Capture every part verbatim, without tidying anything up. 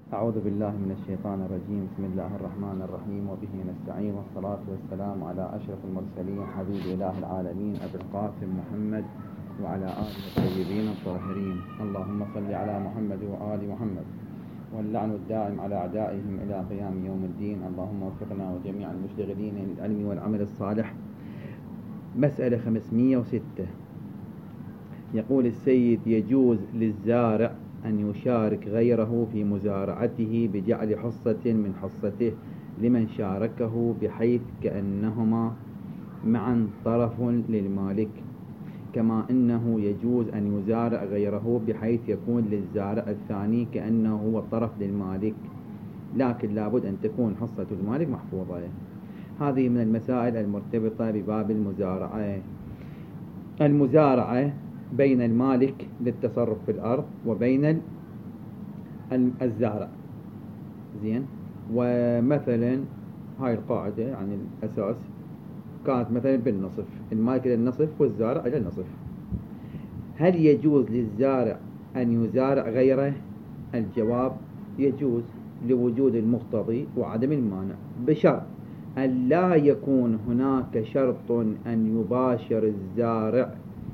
أعوذ بالله من الشيطان الرجيم. بسم الله الرحمن الرحيم، وبه نستعين، والصلاة والسلام على أشرف المرسلين حبيب إله العالمين أبي القاسم محمد وعلى آله الطيبين الطاهرين. اللهم صل على محمد وآل محمد، واللعن الدائم على أعدائهم إلى قيام يوم الدين. اللهم وفقنا وجميع المشتغلين للعلم والعمل الصالح. مسألة خمسمائة وستة، يقول السيد: يجوز للزارع أن يشارك غيره في مزارعته بجعل حصة من حصته لمن شاركه، بحيث كأنهما معا طرف للمالك، كما أنه يجوز أن يزارع غيره بحيث يكون للزارع الثاني كأنه هو الطرف للمالك، لكن لابد أن تكون حصة المالك محفوظة. هذه من المسائل المرتبطة بباب المزارعة. المزارعة بين المالك للتصرف في الأرض وبين الزارع. زين، ومثلا هاي القاعدة يعني الأساس كانت مثلا بالنصف، المالك إلى النصف والزارع إلى النصف. هل يجوز للزارع أن يزارع غيره؟ الجواب: يجوز لوجود المقتضي وعدم المانع، بشرط أن لا يكون هناك شرط أن يباشر الزارع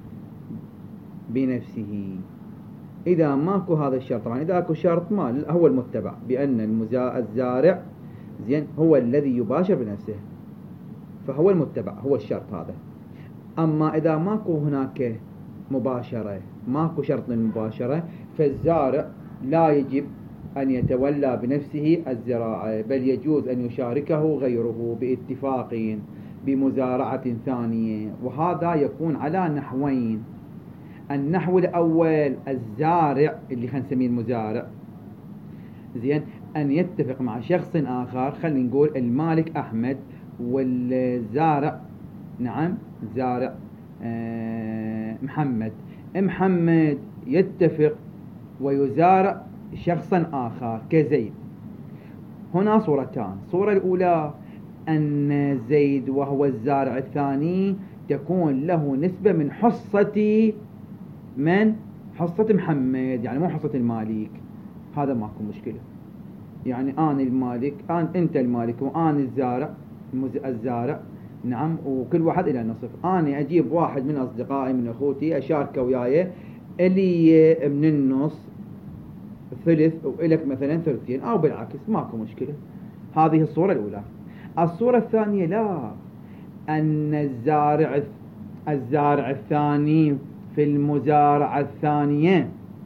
بنفسه. إذا ماكو هذا الشرط، طبعا إذا اكو شرط ما هو المتبع بأن الزارع زين هو الذي يباشر بنفسه، فهو المتبع، هو الشرط هذا. أما إذا ماكو هناك مباشرة، ماكو شرط للمباشرة، فالزارع لا يجب أن يتولى بنفسه الزراعة، بل يجوز أن يشاركه غيره باتفاق بمزارعة ثانية. وهذا يكون على نحوين: النحو الأول الزارع اللي خلينا نسميه المزارع، زين، أن يتفق مع شخص آخر، خلينا نقول المالك أحمد والزارع نعم زارع آه محمد. محمد يتفق ويزارع شخصا آخر كزيد. هنا صورتان: صورة الأولى أن زيد وهو الزارع الثاني تكون له نسبة من حصة من حصة محمد، يعني مو حصة المالك. هذا ماكو مشكلة، يعني أنا المالك، أنا أنت المالك وأنا الزارع الزارع نعم، وكل واحد إلى نصف. أنا أجيب واحد من أصدقائي من أخوتي أشاركه وياي، اللي من النص ثلث وإلك مثلا ثلثين، أو بالعكس، ماكو مشكلة. هذه الصورة الأولى. الصورة الثانية لا، أن الزارع الزارع الثاني في المزارعة الثانية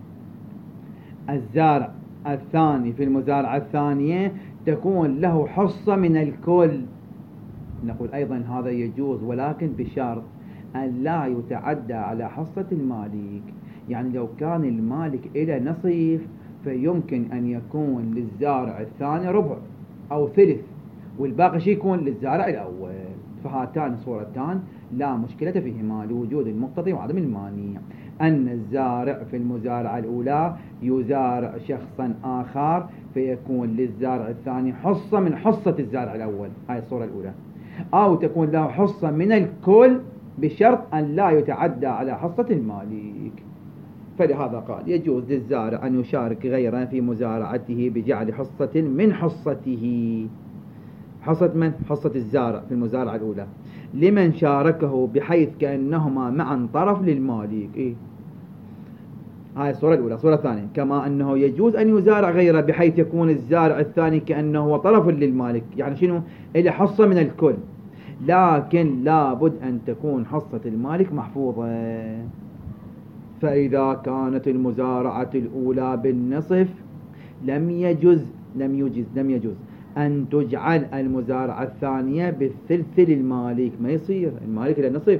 الزارع الثاني في المزارعة الثانية تكون له حصة من الكل. نقول أيضا هذا يجوز، ولكن بشرط أن لا يتعدى على حصة المالك. يعني لو كان المالك إلى نصيف، فيمكن أن يكون للزارع الثاني ربع أو ثلث، والباقي شيء يكون للزارع الأول. فهاتان الصورتان لا مشكلة فيهما لوجود المقتضي وعدم المانع. أن الزارع في المزارعة الأولى يزارع شخصا آخر، فيكون للزارع الثاني حصة من حصة الزارع الأول، هاي الصورة الأولى. أو تكون له حصة من الكل بشرط أن لا يتعدى على حصة المالك. فلهذا قال: يجوز للزارع أن يشارك غيره في مزارعته بجعل حصة من حصته. حصة من؟ حصة الزارع في المزارعة الأولى لمن شاركه، بحيث كأنهما معا طرف للمالك. إيه؟ هاي الصورة الأولى. الصورة الثانية: كما أنه يجوز أن يزارع غيره بحيث يكون الزارع الثاني كأنه هو طرف للمالك، يعني شنو؟ إلى حصة من الكل، لكن لابد أن تكون حصة المالك محفوظة. فإذا كانت المزارعة الأولى بالنصف لم يجوز لم يجوز لم يجوز أن تجعل المزارعة الثانية بالثلث للمالك، ما يصير. المالك إلى النصف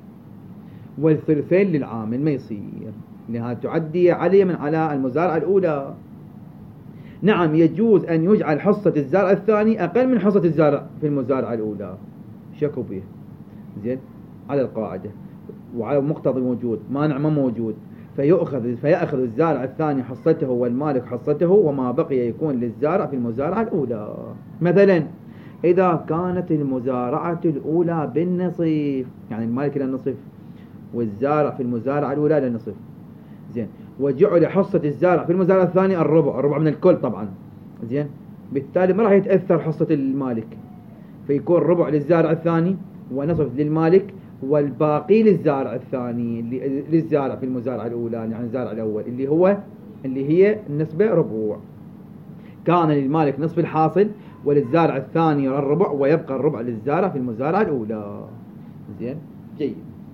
والثلثين للعامل، ما يصير، لأنها تعدي عليه من على المزارعة الأولى. نعم، يجوز أن يجعل حصة الزارع الثاني أقل من حصة الزارع في المزارعة الأولى، شكوا به، زين، على القاعدة وعلى مقتضى موجود، مانع ما موجود، فيأخذ فيأخذ الزارع الثاني حصته والمالك حصته، وما بقي يكون للزارع في المزارعة الأولى. مثلا إذا كانت المزارعة الأولى بالنصف، يعني المالك إلى النصف والزارع في المزارعة الأولى إلى النصف، زين، وجعل حصة الزارع في المزارعة الثانية الربع، الربع من الكل طبعا، زين، بالتالي ما راح يتأثر حصة المالك، فيكون ربع للزارع الثاني ونصف للمالك والباقي للزارع الثاني للزارع في المزارعة الأولى، يعني الزارع الأول اللي هو اللي هي النسبة ربع. كان للمالك نصف الحاصل وللزارع الثاني الربع، ويبقى الربع للزارع في المزارعة الأولى. زين، جيد.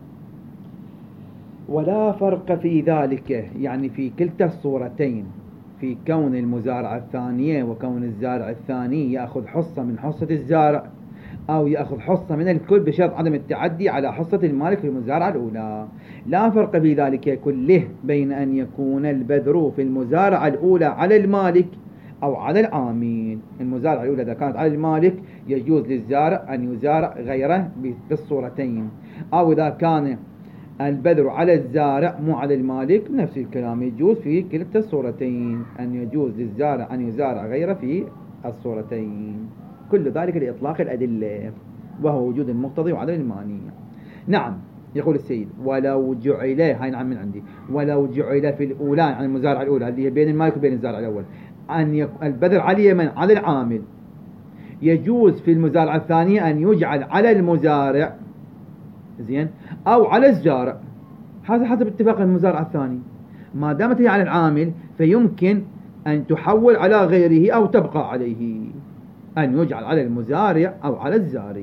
ولا فرق في ذلك، يعني في كلتا الصورتين، في كون المزارعة الثانية وكون الزارع الثاني يأخذ حصة من حصة الزارع أو يأخذ حصة من الكل بشرط عدم التعدي على حصة المالك في المزارعة الأولى. لا فرق في ذلك كله بين أن يكون البذر في المزارعة الأولى على المالك أو على العامل. المزارعة الأولى إذا كانت على المالك يجوز للزارع أن يزارع غيره بالصورتين، أو إذا كان البذر على الزارع مو على المالك نفس الكلام، يجوز في كلتا الصورتين أن يجوز للزارع أن يزارع غيره في الصورتين. كل ذلك لإطلاق الأدلة، وهو وجود المقتضي وعدم المانع. نعم، يقول السيد ولو جعل، هاي نعم من عندي، ولو جعل في الأولى عن المزارعة الأولى اللي هي بين المالك وبين الزارع الأول أن يك... البذر على اليمن على العامل، يجوز في المزارعة الثانية أن يجعل على المزارع، زين، أو على الزارع، هذا حسب اتفاق المزارع الثاني. ما دامت هي على العامل فيمكن أن تحول على غيره أو تبقى عليه، أن يجعل على المزارع أو على الزارع،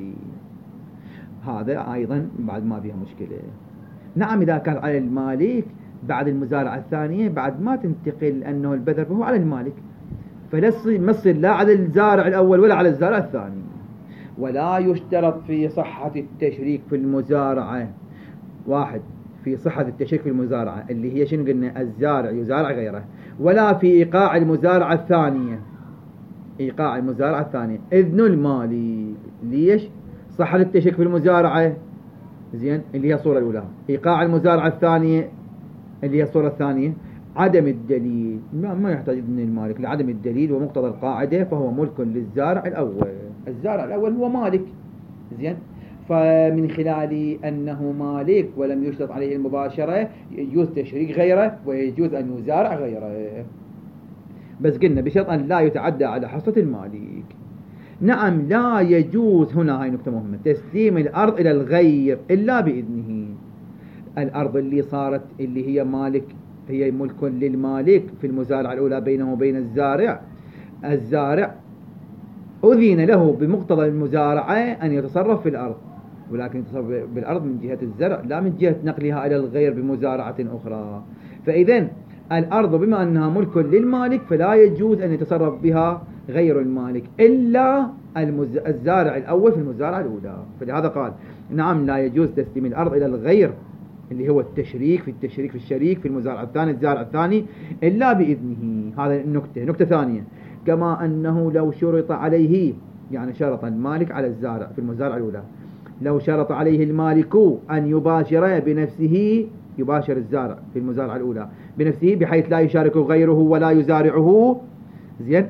هذا أيضا بعد ما فيها مشكلة. نعم، إذا كان على المالك بعد المزارعة الثانية بعد ما تنتقل أنه البذر فهو على المالك، فلا يصير لا على الزارع الأول ولا على الزارع الثاني. ولا يشترط في صحة التشريك في المزارعة، واحد، في صحة التشريك في المزارعة اللي هي شنو قلنا الزارع يزارع غيره، ولا في إيقاع المزارعة الثانية، إيقاع المزارعة الثانية إذن المالي. ليش؟ صحة التشريك في المزارعة، زين، اللي هي الصورة الأولى. إيقاع المزارعة الثانية اللي هي الصورة الثانية عدم الدليل، ما, ما يحتاج إذن المالك لعدم الدليل ومقتضى القاعدة، فهو ملك للزارع الأول. الزارع الأول هو مالك، زين، فمن خلال أنه مالك ولم يشترط عليه المباشرة يجوز تشريك غيره ويجوز أن يزارع غيره، بس قلنا بشرط أن لا يتعدى على حصة المالك. نعم، لا يجوز، هنا هاي نقطة مهمة، تسليم الأرض إلى الغير إلا بإذنه. الأرض اللي صارت اللي هي مالك هي ملك للمالك في المزارعة الأولى بينه وبين الزارع، الزارع أذن له بمقتضى المزارعة أن يتصرف في الأرض، ولكن يتصرف بالأرض من جهة الزرع لا من جهة نقلها إلى الغير بمزارعة أخرى. فإذن الأرض بما أنها ملك للمالك فلا يجوز أن يتصرف بها غير المالك إلا المز... الزارع الأول في المزارعة الأولى. فلهذا قال نعم لا يجوز تسليم الأرض إلى الغير اللي هو التشريك في التشريك في الشريك في المزارع الثاني الزارع الثاني إلا بإذنه. هذا النكتة. نكتة ثانية، كما أنه لو شرط عليه، يعني شرط المالك على الزارع في المزارع الأولى، لو شرط عليه المالك أن يباشر بنفسه، يباشر الزارع في المزارعة الأولى بنفسه بحيث لا يشارك غيره ولا يزارعه، زين،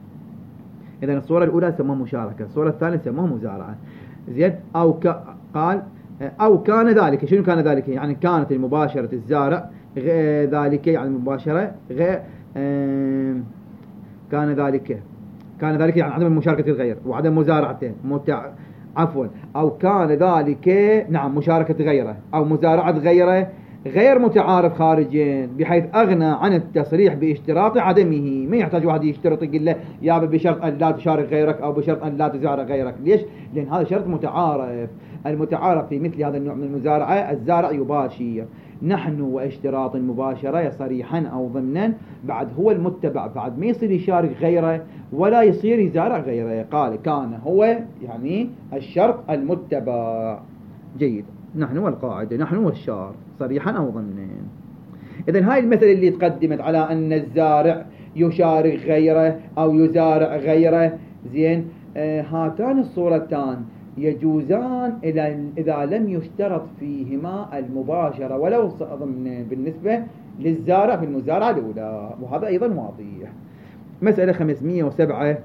إذن الصورة الأولى سموها مشاركة، الصورة الثانية سموها مزارعة، زين. أو ك... قال أو كان ذلك، شنو كان ذلك؟ يعني كانت المباشرة الزارع غير ذلك، يعني المباشرة غير آه... كان ذلك كان ذلك يعني عدم مشاركة الغير وعدم مزارعته متع... عفوا أو كان ذلك نعم مشاركة غيره أو مزارعة غيره غير متعارف خارجين بحيث أغنى عن التصريح باشتراط عدمه. ما يحتاج واحد يشترط يقول له يا بشرط أن لا تشارك غيرك أو بشرط أن لا تزارع غيرك. ليش؟ لأن هذا شرط متعارف. المتعارف في مثل هذا النوع من المزارعة الزارع يباشر. نحن واشتراط المباشرة صريحا أو ضمنا بعد هو المتبع، بعد ما يصير يشارك غيره ولا يصير يزارع غيره. قال كان هو يعني الشرط المتبع. جيد، نحن والقاعدة، نحن والشار صريحا أو ضمنا. إذن هاي المثل اللي تقدمت على أن الزارع يشارك غيره أو يزارع غيره، زين، آه هاتان الصورتان يجوزان إذا لم يشترط فيهما المباشرة ولو ضمن بالنسبة للزارع في المزارعة الأولى، وهذا أيضا واضح. مسألة خمسمائة وسبعة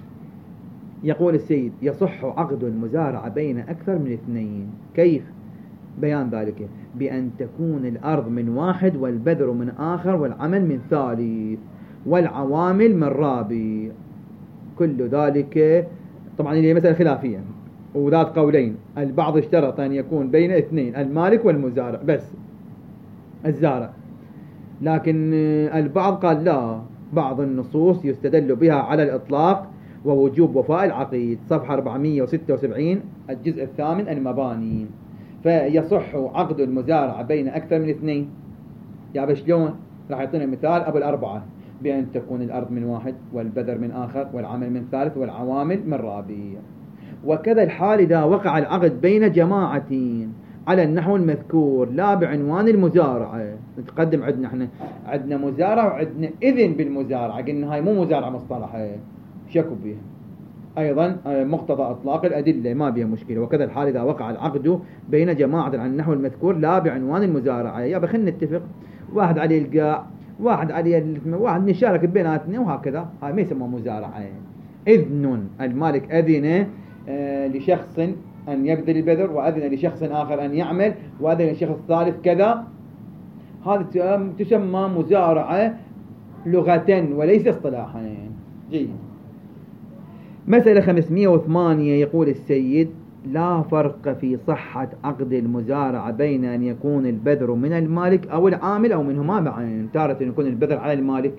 يقول السيد يصح عقد المزارعة بين أكثر من اثنين. كيف بيان ذلك؟ بأن تكون الأرض من واحد والبذر من آخر والعمل من ثالث والعوامل من رابع. كل ذلك طبعا هي مسألة خلافية وذات قولين. البعض اشترط أن يكون بين اثنين، المالك والمزارع بس الزارع، لكن البعض قال لا، بعض النصوص يستدل بها على الإطلاق ووجوب وفاء العقيد، صفحة أربعمائة وستة وسبعين الجزء الثامن المباني. فيصح عقد المزارعة بين أكثر من اثنين. يا شلون؟ راح يعطينا مثال أبو الأربعة، بأن تكون الأرض من واحد والبذر من آخر والعمل من ثالث والعوامل من رابع. وكذا الحال إذا وقع العقد بين جماعتين على النحو المذكور لا بعنوان المزارعة. نتقدم عندنا احنا عندنا مزارعة وعندنا إذن بالمزارعة، قلنا هاي مو مزارعة مصطلحة شكوا بها، أيضا مقتضى إطلاق الأدلة ما بها مشكلة. وكذا الحال إذا وقع العقد بين جماعة على النحو المذكور لا بعنوان المزارعة. يا بخل نتفق، واحد عليه القاع واحد عليه واحد نشارك بيناتنا وهكذا، هاي ما يسمى مزارعة. إذن المالك أذن لشخص أن يبذل البذر، وأذن لشخص آخر أن يعمل، وأذن لشخص ثالث كذا، هذا تسمى مزارعة لغة وليس اصطلاحا. جيد. مسألة خمسمائة وثمانية يقول السيد: لا فرق في صحة عقد المزارعة بين أن يكون البذر من المالك أو العامل أو منهما معا. تارة يكون البذر على المالك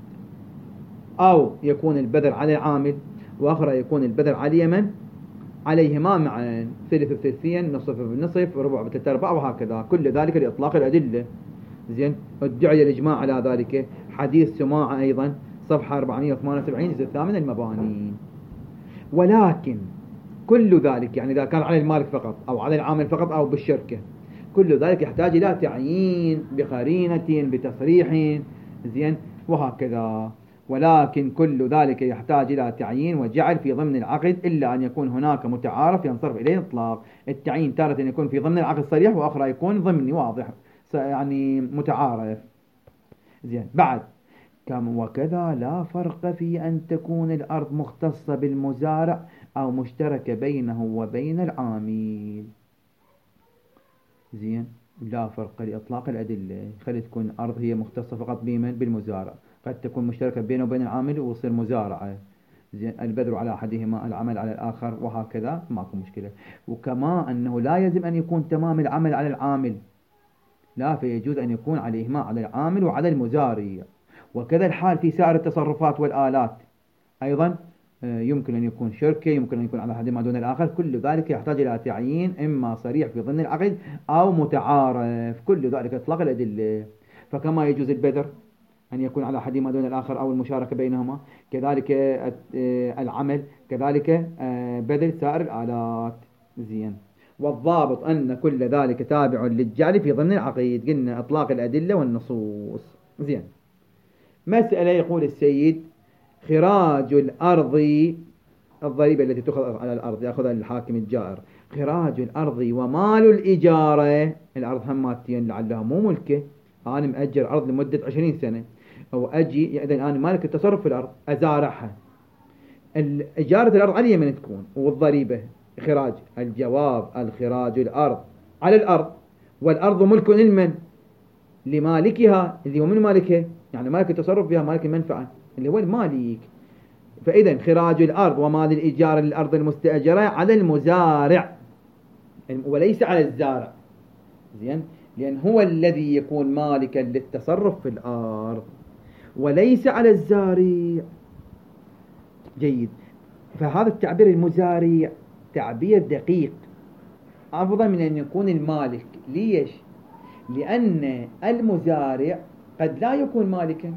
أو يكون البذر على العامل، وأخرى يكون البذر على اليمن، عليهما معا، ثلث بثلثين، نصف بنصف، ربع بثلاثة أرباع، وهكذا. كل ذلك لإطلاق الأدلة. زين. ادعي الإجماع على ذلك، حديث سماعة أيضا، صفحة أربعمائة وثمانية وسبعين الجزء الثامن المباني. ولكن كل ذلك، يعني إذا كان على المالك فقط أو على العامل فقط أو بالشركة، كل ذلك يحتاج إلى تعيين بقرينة بتصريح، زين، وهكذا. ولكن كل ذلك يحتاج إلى تعيين وجعل في ضمن العقد، إلا أن يكون هناك متعارف ينصرف إليه إطلاق. التعيين تارة يكون في ضمن العقد صريح، وأخرى يكون ضمني واضح يعني متعارف. زين. بعد كم وكذا لا فرق في أن تكون الأرض مختصة بالمزارع أو مشتركة بينه وبين العامل. زين. لا فرق لإطلاق الأدلة. خلي تكون أرض هي مختصة فقط بمن؟ بالمزارع. قد تكون مشتركة بينه وبين العامل ويصير مزارعة. زين. البذر على أحدهما، العمل على الآخر، وهكذا، ماكو مشكلة. وكما أنه لا يجب أن يكون تمام العمل على العامل، لا، فيجوز أن يكون عليهما على العامل وعلى المزارع. وكذا الحال في سائر التصرفات والآلات أيضا، يمكن أن يكون شركة، يمكن أن يكون على أحدهما دون الآخر. كل ذلك يحتاج إلى تعيين إما صريح في ضمن العقد أو متعارف. كل ذلك إطلاق الأدلة. فكما يجوز البذر أن يكون على أحدهما دون الآخر أو المشاركة بينهما، كذلك العمل، كذلك بذل سائر الآلات. زين. والضابط أن كل ذلك تابع للجعل في ضمن العقيد. قلنا إطلاق الأدلة والنصوص. زين. مسألة يقول السيد: خراج الأرض، الضريبة التي تأخذ على الأرض يأخذها الحاكم الجائر، خراج الأرض ومال الإجارة. الأرض هماتين لعلها مو ملكه، أنا مأجر أرض لمدة عشرين سنة، أو أجي إذا أنا مالك التصرف في الأرض أزارعها. إجارة الأرض علي من تكون، والضريبة خراج. الجواب: الخراج الأرض على الأرض، والأرض ملك لمن؟ لمالكها، اللي هو من مالكها؟ يعني مالك التصرف فيها، مالك المنفعة اللي هو المالك. فإذا خراج الأرض ومال الإيجار للأرض المستأجرة على المزارع وليس على الزارع. زين. لأن هو الذي يكون مالكا للتصرف في الأرض وليس على الزارع. جيد. فهذا التعبير المزارع تعبير دقيق أفضل من أن يكون المالك. ليش؟ لأن المزارع قد لا يكون مالكا،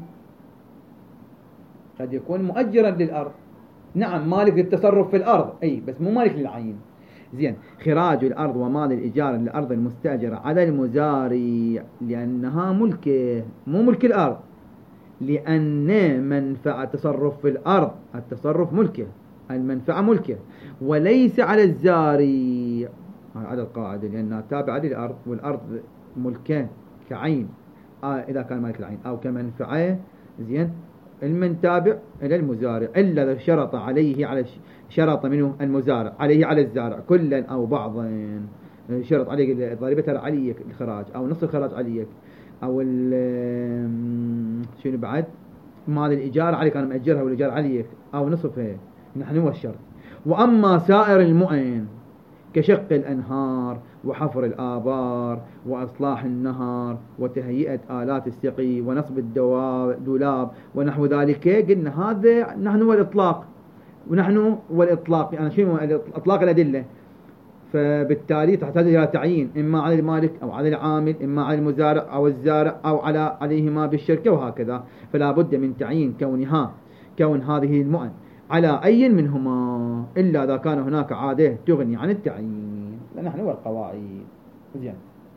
قد يكون مؤجرا للأرض. نعم مالك للتصرف في الأرض، أي بس مو مالك للعين. زين. خراج الأرض ومال الإيجار للأرض المستأجرة على المزارع لأنها ملكه، مو ملك الأرض، لأن منفعة تصرف في الأرض، التصرف ملكه، المنفعة ملكه، وليس على الزارع. على القاعدة لأنها تابعة للأرض، والأرض ملكه كعين آه إذا كان مالك العين، أو كمنفعة. زين. المن تابع إلى المزارع، إلا إذا شرط عليه، على شرط منه المزارع عليه على الزارع كلا أو بعضا. شرط عليك الضريبة ترى عليك الخراج، أو نصف الخراج عليك، أو شنو بعد مال الإيجار عليك أنا مأجرها والإيجار عليك أو نصفها، نحن هو الشرط. وأما سائر المؤن كشق الأنهار وحفر الآبار وإصلاح النهر وتهيئة آلات السقي ونصب الدولاب ونحو ذلك، قلنا هذا نحن هو الإطلاق، ونحن هو الإطلاق يعني شنو إطلاق الأدلة، فبالتالي تحتاج إلى تعيين إما على المالك أو على العامل، إما على المزارع أو الزارع أو على عليهما بالشركة وهكذا. فلا بد من تعيين كونها كون هذه المؤن على أي منهما، إلا إذا كان هناك عادة تغني عن التعيين. نحن هو القواعد. زين.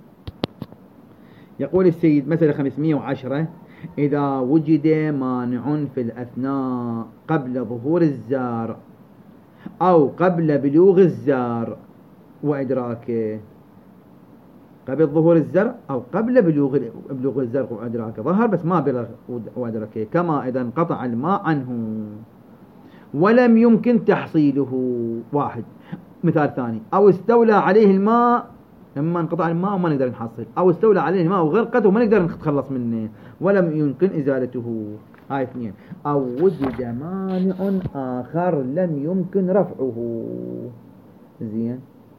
يقول السيد مسألة خمسمائة وعشرة: إذا وجد مانع في الأثناء قبل ظهور الزارع أو قبل بلوغ الزارع وإدراكه، قبل ظهور الزرع أو قبل بلوغ بلوغ الزرع وإدراكه، ظهر بس ما بلغ وإدراكه، كما إذا انقطع الماء عنه ولم يمكن تحصيله، واحد. مثال ثاني: أو استولى عليه الماء، لما انقطع الماء وما نقدر نحصل، أو استولى عليه الماء وغرقته وما نقدر نتخلص منه ولم يمكن إزالته. هاي اثنين. أو وجد مانع آخر لم يمكن رفعه. زين.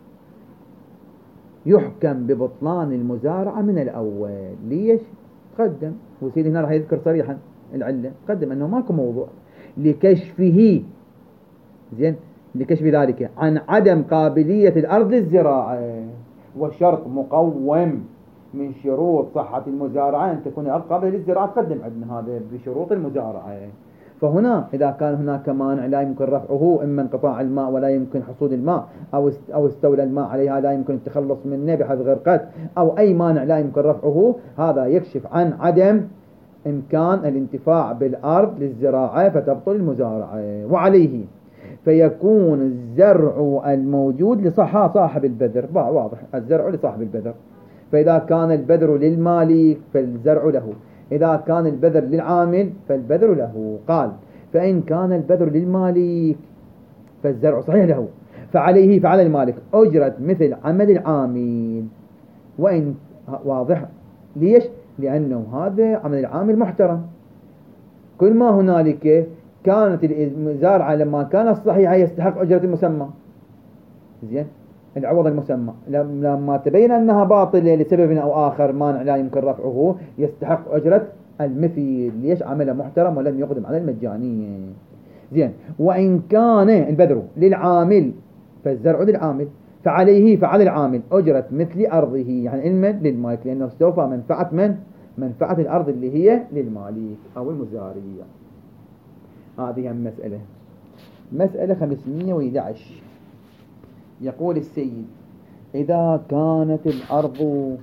يحكم ببطلان المزارعة من الأول. ليش؟ تقدم، وسيدي هنا راح يذكر صريحا العلة، تقدم أنه ماكو موضوع لكشفه. زين. لكشف ذلك عن عدم قابلية الأرض للزراعة، والشرط مقوم من شروط صحة المزارعة أن تكون الأرض قابلة للزراعة، تقدم عندنا هذا بشروط المزارعة. فهنا إذا كان هناك مانع لا يمكن رفعه، إما انقطاع الماء ولا يمكن حصول الماء، أو أو استولى الماء عليها لا يمكن التخلص منه بحيث غرقت، أو أي مانع لا يمكن رفعه، هذا يكشف عن عدم إمكان الانتفاع بالأرض للزراعة فتبطل المزارعة. وعليه فيكون الزرع الموجود لصحة صاحب البذر، واضح الزرع لصاحب البذر، فإذا كان البذر للمالك فالزرع له، إذا كان البذر للعامل فالبذر له. قال: فإن كان البذر للمالك فالزرع صحيح له، فعليه فعلى المالك أجرة مثل عمل العامل. وإن واضح. ليش؟ لأنه هذا عمل العامل محترم. كل ما هنالك كانت المزارعة لما كانت صحيحة يستحق أجرة المسمى. زين. العوض المسمى لما تبين أنها باطلة لسبب أو آخر، مانع لا يمكن رفعه، يستحق أجرة المثل. ليش؟ عمله محترم ولم يقدم على المجانية. زين. وإن كان البذر للعامل فالزرع للعامل، فعليه فعلى العامل أجرة مثل أرضه، يعني المن للمالك، لأنه استوفى منفعة من منفعة الأرض اللي هي للمالك أو المزارع. هذه المسألة. مسألة خمسمائة وأحد عشر. يقول السيد: إذا كانت الأرض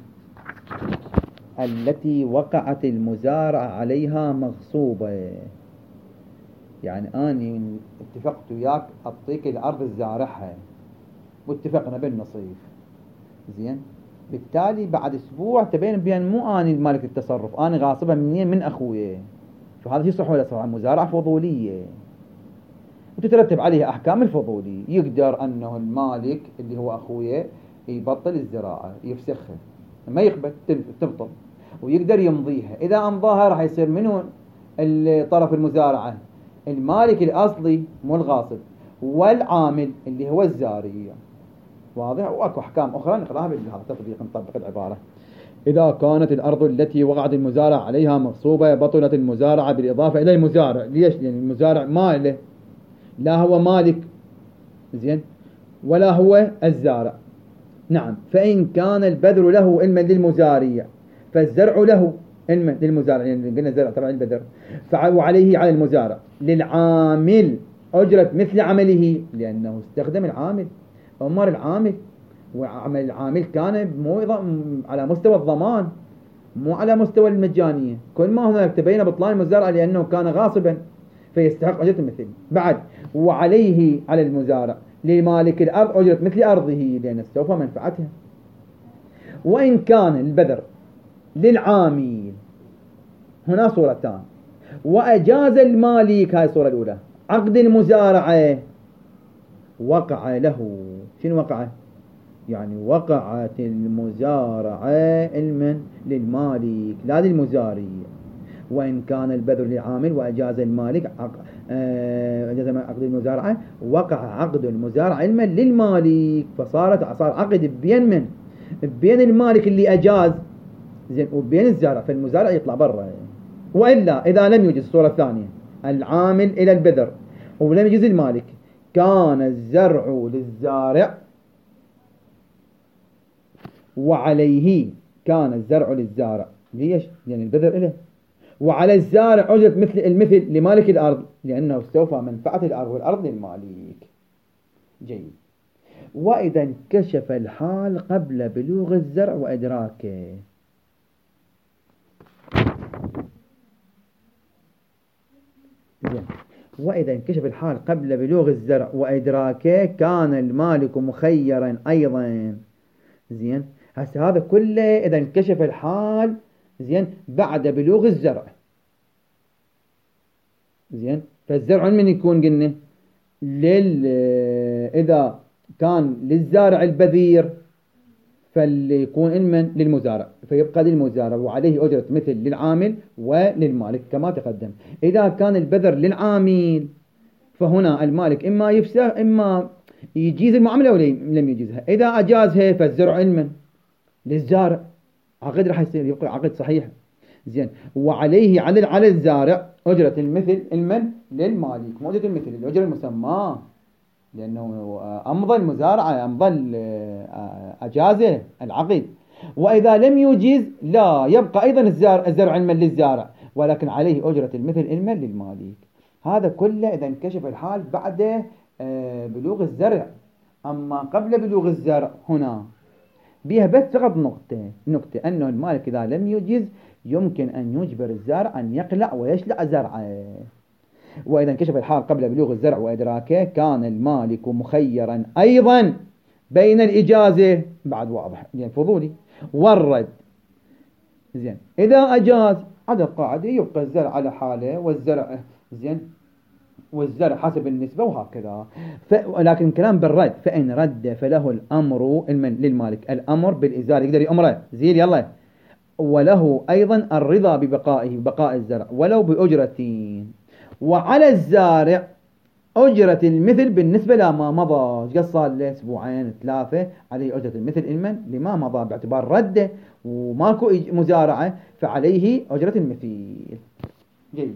التي وقعت المزارع عليها مغصوبة، يعني أنا اتفقت وياك أعطيك الأرض الزارعها واتفقنا بالنصيف، زين، بالتالي بعد أسبوع تبين بأن مو أنا مالك التصرف، أنا غاصبها منين؟ من أخويا. فهذا شيء صح ولا صح؟ مزارعة فضولية وتترتب عليها أحكام الفضولي. يقدر أنه المالك اللي هو أخويا يبطل الزراعة، يفسخها، ما يقبل تبطل، ويقدر يمضيها. إذا أمضاها راح يصير منه الطرف المزارعة المالك الأصلي مو الغاصب، والعامل اللي هو الزارع. واضح؟ وأكو أحكام أخرى نقراها بهذا التطبيق، نطبق العبارة. إذا كانت الأرض التي وقعت المزارع عليها مغصوبة بطلت المزارعة بالإضافة إلى المزارع. ليش؟ لأن المزارع ما له، لا هو مالك، زين، ولا هو الزارع. نعم. فإن كان البذر له علما للمزارع فالزرع له علما للمزارع، يعني قلنا الزرع طبعا البذر، وعليه على المزارع للعامل أجرة مثل عمله، لأنه استخدم العامل، أمر العامل، وعمل العامل كان مو على مستوى الضمان، مو على مستوى المجانية. كل ما هناك تبين بطلان المزارع لأنه كان غاصبا فيستحق أجرة المثل. بعد وعليه على المزارع لمالك الأرض أجرة مثل أرضه، لأن استوفى منفعتها. وإن كان البذر للعامل، هنا صورتان، وأجاز المالك، هاي الصورة الأولى، عقد المزارعة، وقع له. شنو وقع؟ يعني وقعت المزارعة علما للمالك لا للمزارع، وإن كان البذر لعامل وأجاز المالك أجاز عقد المزارعة وقع عقد المزارعة علما للمالك، فصارت صار عقد بين من بين المالك اللي أجاز زين وبين الزارع، فالمزارع يطلع برا. وإلا إذا لم يجز الصورة الثانية العامل إلى البذر ولم يجز المالك كان الزرع للزارع وعليه كان الزرع للزارع. ليش؟ لأن يعني البذر إله، وعلى الزارع أجرة مثل المثل لمالك الأرض لأنه استوفى منفعة الأرض والأرض للمالك. جيد. وإذا انكشف الحال قبل بلوغ الزرع وإدراكه. زين. وإذا انكشف الحال قبل بلوغ الزرع وإدراكه كان المالك مخيرا أيضا. زين. هسه هذا كله إذا انكشف الحال زين بعد بلوغ الزرع. زين. فالزرع من يكون قلنا لل إذا كان للزارع البذير فاللي يكون المن للمزارع، فيبقى للمزارع وعليه أجرة مثل للعامل وللمالك كما تقدم. إذا كان البذر للعامل فهنا المالك إما يفسخ إما يجيز المعاملة ولا لم يجيزها. إذا أجازها فالزرع المن للزارع، عقد راح يصير يبقى عقد صحيح. زين. وعليه على على الزارع أجرة المثل المن للمالك، مو أجرة المثل الأجرة المسمى، لأنه أمضى المزارعة أمضى أجازه العقد. وإذا لم يجيز لا يبقى أيضا الزرع الزرع المن للزارع ولكن عليه أجرة المثل المن للمالك. هذا كله إذا انكشف الحال بعد بلوغ الزرع. أما قبل بلوغ الزرع هنا بيها بس فقط نقطة نقطة أنه المالك إذا لم يجيز يمكن أن يجبر الزارع أن يقلع ويشلع زرعه. وإذا انكشف الحال قبل بلوغ الزرع وإدراكه كان المالك مخيرا أيضا بين الإجازة بعد واضح يعني فضولي والرد. زين. إذا أجاز على القاعدة يبقى الزرع على حاله والزرع زين والزرع حسب النسبة وهكذا. ولكن كلام بالرد فإن رد فله الأمر المن للمالك الأمر بالإزالة يقدر يأمره زين يلا، وله أيضا الرضا ببقائه بقاء الزرع ولو بأجرتين. وعلى الزارع أجرة المثل بالنسبة لما مضى قصة لأسبوعين ثلاثة عليه أجرة المثل المن لما مضى باعتبار رده وماكو مزارعة فعليه أجرة المثيل. جيد.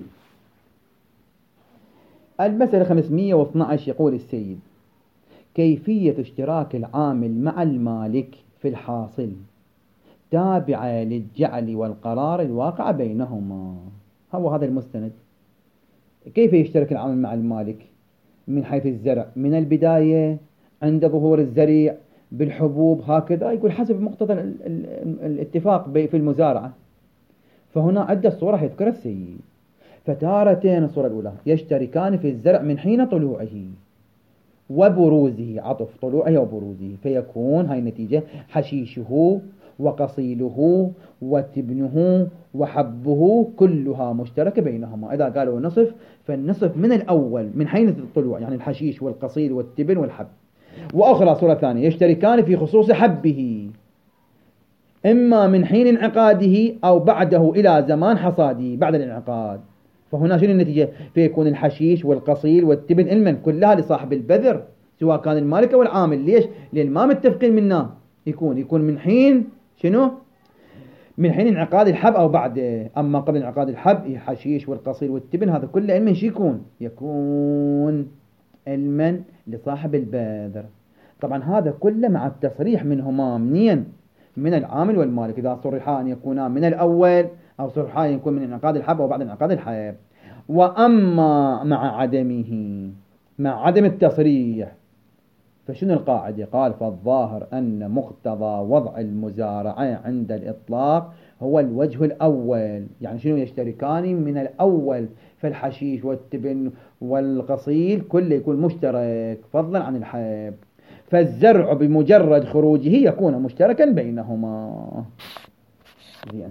المسألة خمسمائة واثني عشر يقول السيد كيفية اشتراك العامل مع المالك في الحاصل تابعة للجعل والقرار الواقع بينهما. هو هذا المستند. كيف يشترك العامل مع المالك من حيث الزرع من البداية عند ظهور الزريع بالحبوب هكذا يقول حسب مقتضى الاتفاق في المزارعة. فهنا عدة صورة يذكر السيد. فتارتين الصورة الأولى يشتركان في الزرع من حين طلوعه وبروزه عطف طلوعه وبروزه فيكون هاي النتيجة حشيشه وقصيله وتبنه وحبه كلها مشتركة بينهما. إذا قالوا نصف فالنصف من الأول من حين الطلوع يعني الحشيش والقصيل والتبن والحب. وأخرى صورة ثانية يشتركان في خصوص حبه إما من حين انعقاده أو بعده إلى زمان حصاده بعد الانعقاد. فهنا شنو النتيجة؟ فيكون الحشيش والقصيل والتبن المن كلها لصاحب البذر سواء كان المالك أو العامل. ليش؟ لأن ما متفقين منه يكون يكون من حين شنو؟ من حين انعقاد الحب أو بعد. أما قبل انعقاد الحب الحشيش والقصيل والتبن هذا كله المن شو يكون؟ يكون المن لصاحب البذر. طبعا هذا كله مع التصريح منهما منين؟ من العامل والمالك إذا صرحا أن يكونا من الأول أو صرحا أن يكون من انعقاد الحب أو بعد انعقاد الحب. وأما مع عدمه مع عدم التصريح فشنو القاعدة؟ قال فالظاهر أن مقتضى وضع المزارعة عند الإطلاق هو الوجه الأول. يعني شنو يشتركان من الأول فالحشيش والتبن والقصيل كله يكون مشترك فضلا عن الحب. فالزرع بمجرد خروجه يكون مشتركا بينهما. زين.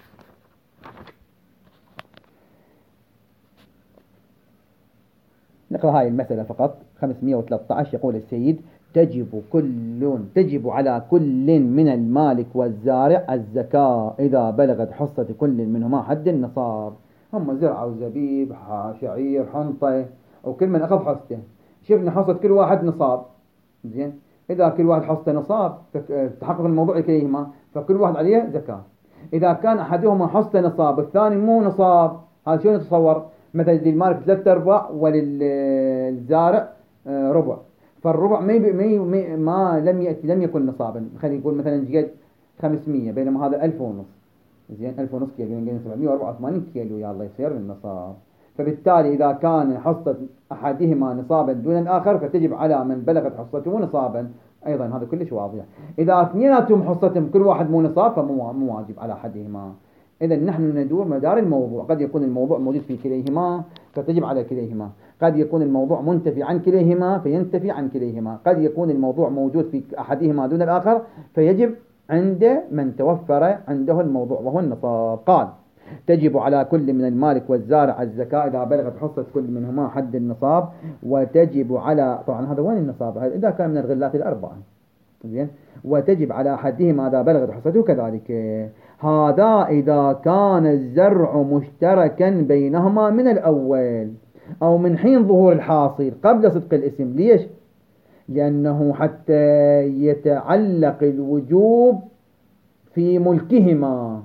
نقرأ هاي المسألة فقط. خمسمائة وثلاثة عشر يقول السيد تجب كل تجب على كل من المالك والزارع الزكاة إذا بلغت حصة كل منهما حد النصاب. هم زرعوا زبيب، شعير، حنطة، وكل من أخذ حصته. شفنا حصة كل واحد نصاب، زين. إذا كل واحد حصته نصاب تحقق الموضوع لكليهما، فكل واحد عليه زكاة. إذا كان أحدهما حصته نصاب والثاني مو نصاب، هذا شو نتصور؟ مثلا للمالك ثلاثة أرباع وللزارع ربع، فالربع ما ما ما لم يأتي لم يكن نصابا. خلينا نقول مثلا جد خمسمية، بينما هذا ألف ونص، زين. ألف ونص كيلو يعني سبعمية وأربعة وثمانين كيلو، يلا يصير النصاب. فبالتالي إذا كان حصة أحدهما نصابا دون الآخر فتجب على من بلغت حصته نصابا أيضا. هذا كلش واضح. إذا اثنيناتهم حصتهم كل واحد مو نصاب فمو واجب على أحدهما. إذا نحن ندور مدار الموضوع، قد يكون الموضوع موجود في كليهما فتجب على كليهما، قد يكون الموضوع منتفي عن كليهما فينتفي عن كليهما، قد يكون الموضوع موجود في أحدهما دون الآخر فيجب عند من توفر عنده الموضوع وهو النصاب. قال تجب على كل من المالك والزارع الزكاة إذا بلغت حصة كل منهما حد النصاب، وتجب على، طبعا هذا وين النصاب؟ إذا كان من الغلات الأربعة، زين. وتجب على أحدهما إذا بلغت حصته كذلك. هذا إذا كان الزرع مشتركا بينهما من الأول أو من حين ظهور الحاصل قبل صدق الاسم. ليش؟ لأنه حتى يتعلق الوجوب في ملكهما،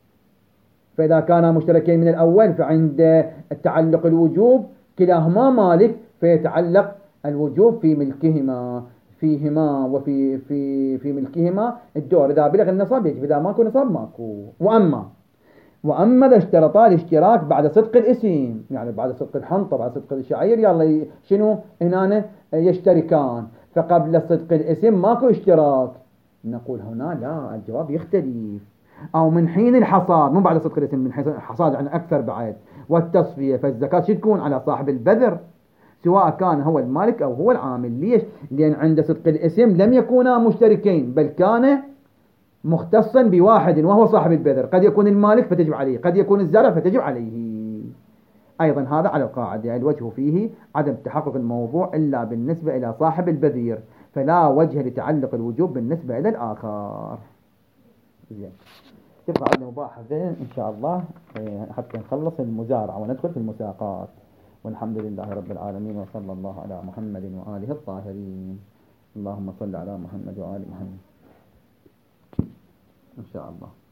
فإذا كانا مشتركين من الأول فعند التعلق الوجوب كلاهما مالك فيتعلق الوجوب في ملكهما، فيهما وفي في في ملكهما الدور. إذا بلغ النصاب يجب، إذا ماكو نصاب ماكو. وأما وأما إذا اشترطا الاشتراك بعد صدق الاسم، يعني بعد صدق الحنطة بعد صدق الشعير، يلا شنو هنا يشتركان، فقبل صدق الاسم ماكو اشتراك، نقول هنا لا، الجواب يختلف. أو من حين الحصاد، مو بعد صدق الاسم، من حين الحصاد يعني أكثر بعد، والتصفية، فالزكاة شو تكون؟ على صاحب البذر سواء كان هو المالك أو هو العامل. ليش؟ لأن عند صدق الاسم لم يكونا مشتركين، بل كان مختصا بواحد وهو صاحب البذر. قد يكون المالك فتجب عليه، قد يكون الزارع فتجب عليه. أيضا هذا على القاعدة، يعني الوجه فيه عدم تحقق الموضوع إلا بالنسبة إلى صاحب البذير، فلا وجه لتعلق الوجوب بالنسبة إلى الآخر. زين. تبقى عندنا مباحثة إن شاء الله حتى نخلص المزارعة وندخل في المساقات. والحمد لله رب العالمين، وصلى الله على محمد وآله الطاهرين. اللهم صل على محمد وآل محمد إن شاء الله.